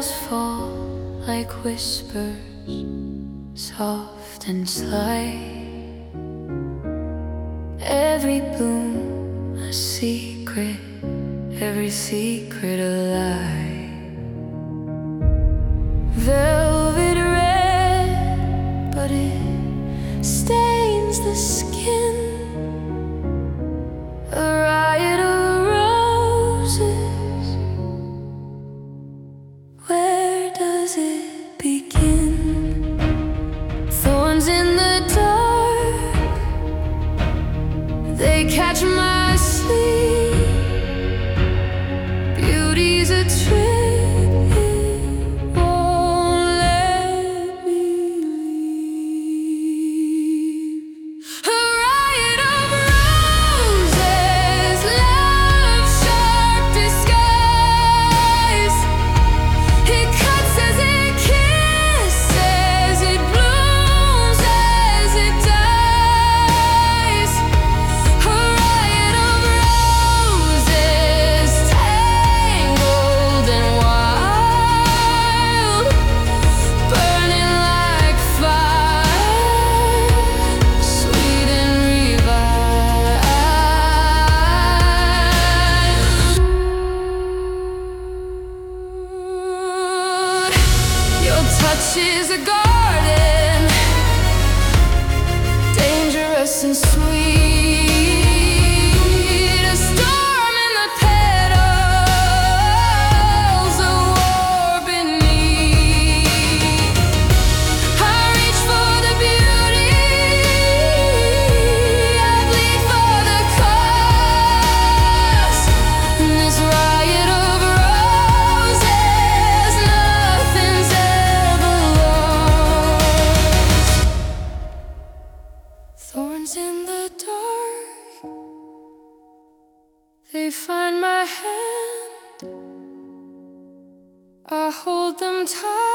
petals fall like whispers, soft and slight. Every bloom a secret, every secret a lie. Velvet red, but it stains the skin. A riot of roses, where does it begin? Thorns in the dark, they catch my sleep. Beauty's a trick, it won't let me leave. A riot of roses, love's sharp disguise. It cuts as it kisses, it blooms as it dies. A riot of roses, tangled and wild, burning like fire, sweet and revived. Your touch is a garden, dangerous and sweet. A storm in the petals, a war beneath. I reach for the beauty, I bleed for the cause. In this riot of roses, nothing's ever lost. Thorns in the dark, they find my hand. I hold them tight.